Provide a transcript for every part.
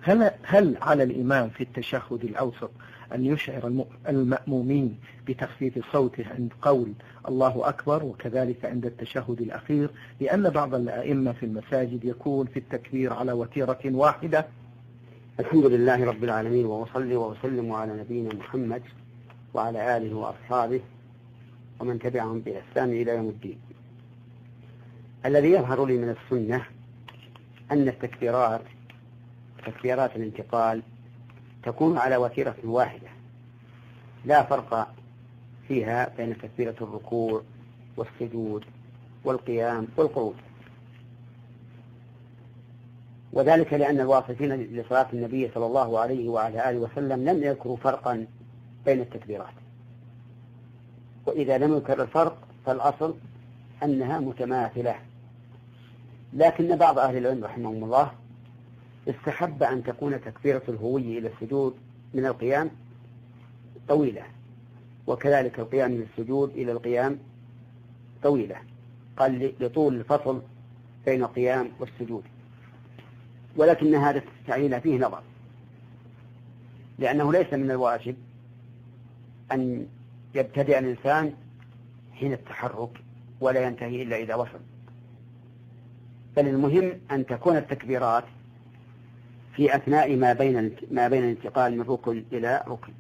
هل على الإمام في التشهد الأوسط أن يشعر المأمومين بتخفيف صوته عند قول الله أكبر، وكذلك عند التشهد الأخير، لأن بعض الأئمة في المساجد يكون في التكبير على وتيرة واحدة؟ الحمد لله رب العالمين، وأصلي وأسلم على نبينا محمد وعلى آله وأصحابه ومن تبعهم بإحسان إلى يوم الدين. الذي يظهر لي من السنة أن تكبيرات الانتقال تكون على وتيرة واحدة، لا فرق فيها بين تكبيرة الركوع والسجود والقيام والقعود، وذلك لأن الواصفين لصلاة النبي صلى الله عليه وعلى آله وسلم لم يذكروا فرقا بين التكبيرات، وإذا لم يذكر الفرق فالأصل أنها متماثلة. لكن بعض أهل العلم رحمهم الله استحب أن تكون تكبيرة الهوي إلى السجود من القيام طويلة، وكذلك القيام من السجود إلى القيام طويلة، قال لطول الفصل بين القيام والسجود. ولكن هذا التعليل فيه نظر، لأنه ليس من الواجب أن يبتدئ الإنسان حين التحرك ولا ينتهي إلا إذا وصل، بل المهم أن تكون التكبيرات في أثناء ما بين الانتقال من ركن إلى ركن.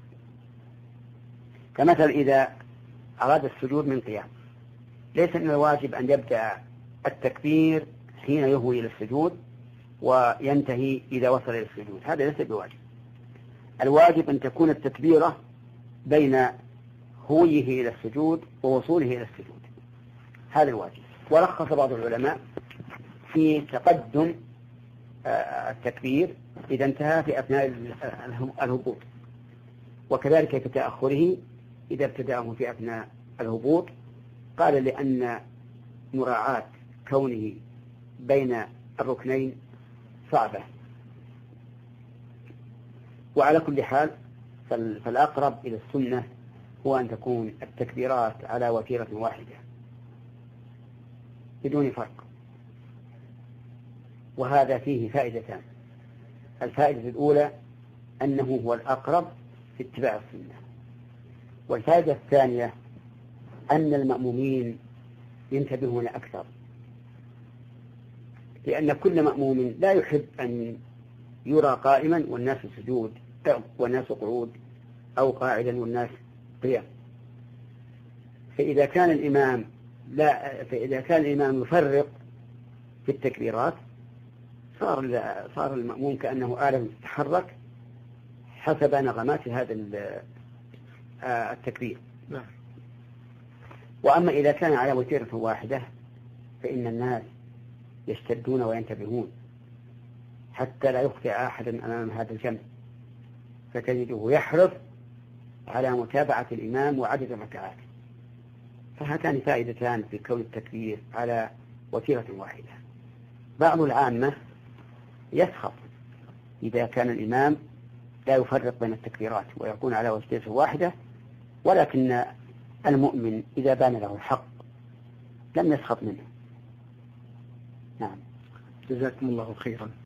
كمثل إذا أراد السجود من قيام، ليس من الواجب أن يبدأ التكبير حين يهوي إلى السجود وينتهي إذا وصل إلى السجود، هذا ليس بواجب. الواجب أن تكون التكبيرة بين هويه إلى السجود ووصوله إلى السجود، هذا الواجب. ورخص بعض العلماء في تقدم التكبير إذا انتهى في أثناء الهبوط، وكذلك في تأخره إذا ابتدأه في أثناء الهبوط، قال لأن مراعاة كونه بين الركنين صعبة. وعلى كل حال فالأقرب إلى السنة هو أن تكون التكبيرات على وتيرة واحدة بدون فرق، وهذا فيه فائدتان. الفائدة الأولى أنه هو الأقرب في اتباع السنة، والفائدة الثانية أن المأمومين ينتبهون أكثر، لأن كل مأموم لا يحب أن يرى قائما والناس سجود والناس قعود، أو قاعدا والناس قيام. فإذا كان الإمام يفرق في التكبيرات صار المأموم كأنه آلة تتحرك حسب نغمات هذا التكبير. وأما إذا كان على وتيرة واحدة فإن الناس يشتدون وينتبهون حتى لا يخطئ أحد أمام هذا الجمع، فتجده يحرص على متابعة الإمام وعدد الركعات. فهاتان فائدتان في كون التكبير على وتيرة واحدة. بعض العامة يسخط إذا كان الإمام لا يفرق بين التكبيرات ويكون على وتيرة واحدة، ولكن المؤمن إذا بان له الحق لم يسخط منه. نعم، جزاكم الله خيرا.